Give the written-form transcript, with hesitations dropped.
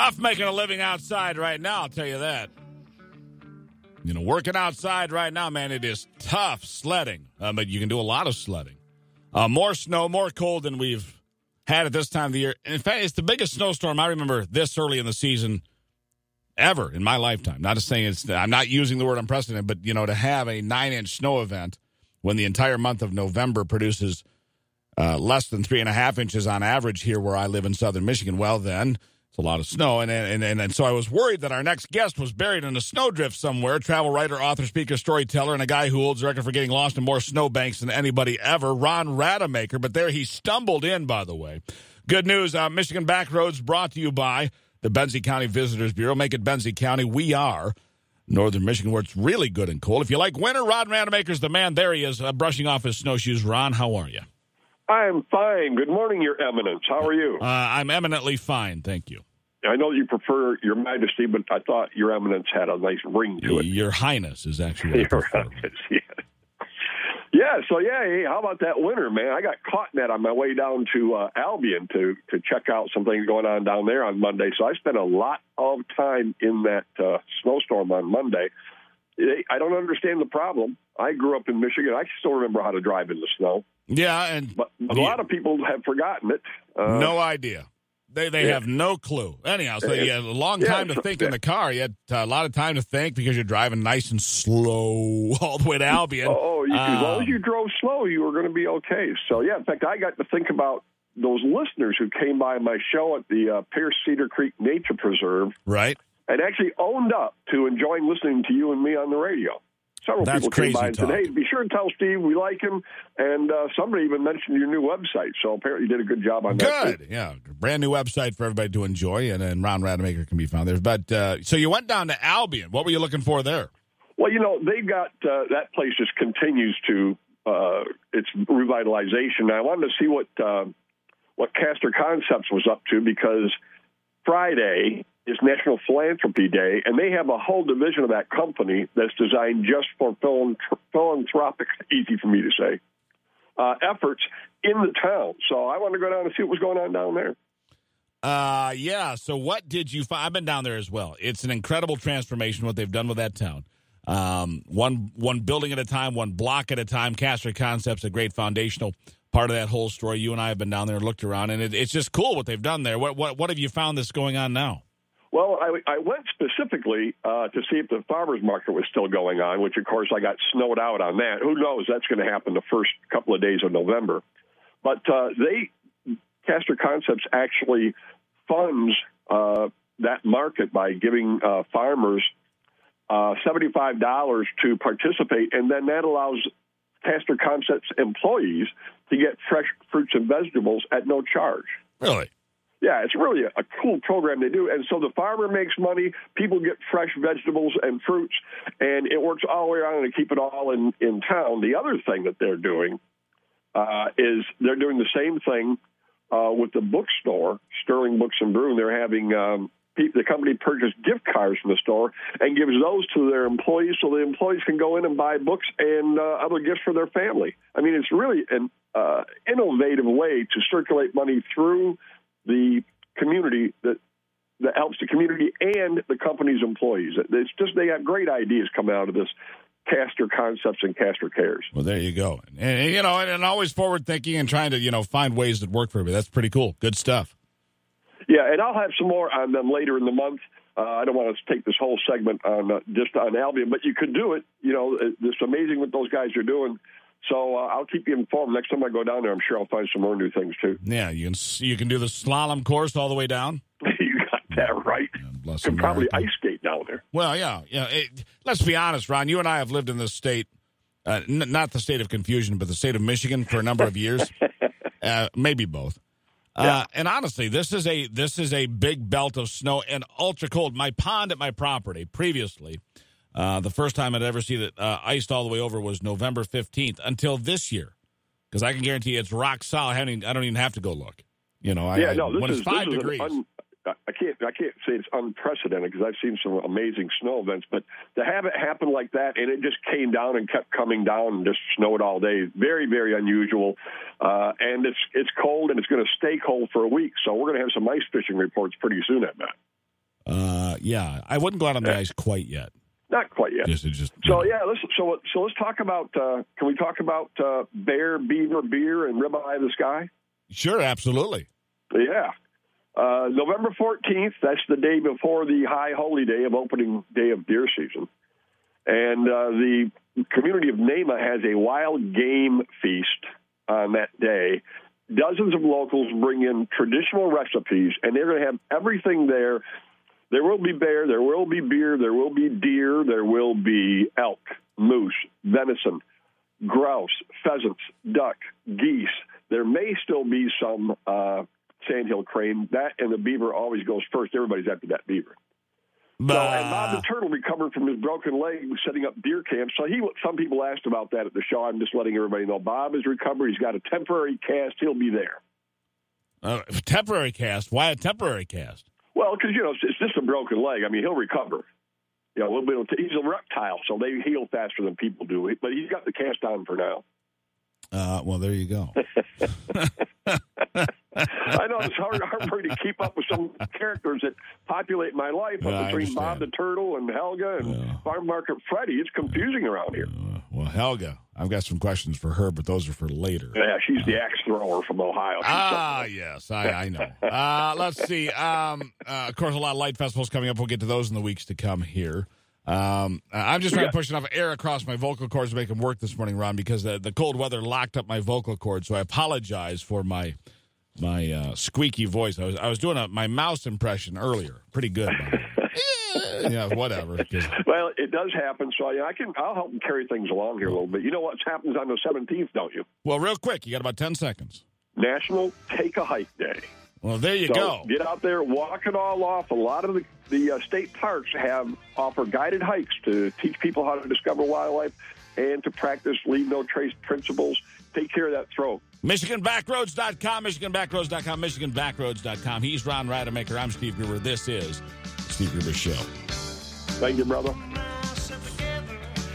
tough making a living outside right now, I'll tell you that. Working outside right now, man, it is tough sledding. But you can do a lot of sledding. More snow, more cold than we've had at this time of the year. In fact, it's the biggest snowstorm I remember this early in the season ever in my lifetime. Not to say I'm not using the word unprecedented, but, to have a 9-inch snow event when the entire month of November produces less than 3.5 inches on average here where I live in southern Michigan, well, then it's a lot of snow. And so I was worried that our next guest was buried in a snowdrift somewhere, travel writer, author, speaker, storyteller, and a guy who holds the record for getting lost in more snowbanks than anybody ever, Ron Rademacher. But there he stumbled in, by the way. Good news, Michigan Backroads brought to you by the Benzie County Visitors Bureau. Make it Benzie County. We are northern Michigan, where it's really good and cold. If you like winter, Ron Rademacher's the man. There he is, brushing off his snowshoes. Ron, how are you? I'm fine. Good morning, Your Eminence. How are you? I'm eminently fine, thank you. I know you prefer Your Majesty, but I thought Your Eminence had a nice ring to it. Your Highness is actually what I prefer. Hey, how about that winter, man? I got caught in that on my way down to Albion to check out some things going on down there on Monday. So I spent a lot of time in that snowstorm on Monday. I don't understand the problem. I grew up in Michigan. I still remember how to drive in the snow. Yeah, but a lot of people have forgotten it. No idea. They have no clue. Anyhow, so you had a long time to think in the car. You had a lot of time to think because you're driving nice and slow all the way to Albion. As long as you drove slow, you were going to be okay. So, in fact, I got to think about those listeners who came by my show at the Pierce Cedar Creek Nature Preserve. Right. And actually owned up to enjoying listening to you and me on the radio. Several people came by and said, hey, be sure to tell Steve we like him. And somebody even mentioned your new website. So apparently you did a good job on that. Good. Yeah. Brand new website for everybody to enjoy. And Ron Rademacher can be found there. But so you went down to Albion. What were you looking for there? Well, they've got that place just continues to its revitalization. I wanted to see what Castor Concepts was up to because Friday is National Philanthropy Day, and they have a whole division of that company that's designed just for philanthropic, easy for me to say, efforts in the town. So I wanted to go down and see what was going on down there. So what did you find? I've been down there as well. It's an incredible transformation, what they've done with that town. One building at a time, one block at a time. Castor Concepts, a great foundational part of that whole story. You and I have been down there and looked around, and it's just cool what they've done there. What have you found that's going on now? Well, I went specifically to see if the farmers market was still going on, which, of course, I got snowed out on that. Who knows? That's going to happen the first couple of days of November. But Castor Concepts actually funds that market by giving farmers $75 to participate, and then that allows Castor Concepts employees to get fresh fruits and vegetables at no charge. Really? Yeah, it's really a cool program they do. And so the farmer makes money, people get fresh vegetables and fruits, and it works all the way around to keep it all in town. The other thing that they're doing is they're doing the same thing with the bookstore, Sterling Books and Brew. They're having the company purchase gift cards from the store and gives those to their employees so the employees can go in and buy books and other gifts for their family. I mean, it's really an innovative way to circulate money through the community that helps the community and the company's employees. It's just they have great ideas coming out of this Castor Concepts and Castor Cares. Well, there you go. And always forward thinking and trying to, find ways that work for everybody. That's pretty cool. Good stuff. Yeah, and I'll have some more on them later in the month. I don't want to take this whole segment on just on Albion, but you could do it. It's amazing what those guys are doing. So I'll keep you informed. Next time I go down there, I'm sure I'll find some more new things, too. Yeah, you can do the slalom course all the way down? You got that right. You can probably ice skate down there. Well, yeah. Let's be honest, Ron. You and I have lived in this state, not the state of confusion, but the state of Michigan for a number of years. Maybe both. Yeah. And honestly, this is a big belt of snow and ultra cold. My pond at my property previously, the first time I'd ever seen it iced all the way over was November 15th until this year, because I can guarantee you it's rock solid. I don't even have to go look. When it's 5 degrees. I can't say it's unprecedented because I've seen some amazing snow events, but to have it happen like that and it just came down and kept coming down and just snowed all day, very, very unusual. And it's cold and it's going to stay cold for a week. So we're going to have some ice fishing reports pretty soon at that. Yeah, I wouldn't go out on the ice quite yet. Not quite yet. So let's talk about. Can we talk about bear, beaver, beer, and ribeye of the sky? Sure, absolutely. Yeah. November 14th, that's the day before the high holy day of opening day of deer season. And the community of Nema has a wild game feast on that day. Dozens of locals bring in traditional recipes, and they're going to have everything there. There will be bear, there will be beer, there will be deer, there will be elk, moose, venison, grouse, pheasants, duck, geese. There may still be some sandhill crane. That and the beaver always goes first. Everybody's after that beaver. And Bob the Turtle recovered from his broken leg setting up deer camps. So some people asked about that at the show. I'm just letting everybody know. Bob is recovered. He's got a temporary cast. He'll be there. Temporary cast? Why a temporary cast? Well, because, it's just a broken leg. I mean, he'll recover. He's a reptile, so they heal faster than people do. But he's got the cast on for now. Well, there you go. I know it's hard for me to keep up with some characters that populate my life between Bob the Turtle and Helga and Farm Market Freddy. It's confusing around here. Well, Helga, I've got some questions for her, but those are for later. Yeah, she's the axe thrower from Ohio. Yes, I know. Let's see. Of course, a lot of light festivals coming up. We'll get to those in the weeks to come here. I'm just trying to push enough air across my vocal cords to make them work this morning, Ron, because the cold weather locked up my vocal cords. So I apologize for my squeaky voice. I was doing my mouse impression earlier. Pretty good. Yeah, whatever. Well, it does happen. So I'll help them carry things along here a little bit. You know what happens on the 17th, don't you? Well, real quick. You got about 10 seconds. National Take a Hike Day. Well, there you go. Get out there, walk it all off. A lot of the state parks offer guided hikes to teach people how to discover wildlife and to practice leave no trace principles. Take care of that throat. MichiganBackroads.com, MichiganBackroads.com, MichiganBackroads.com. He's Ron Rademacher. I'm Steve Gruber. This is Steve Gruber Show. Thank you, brother.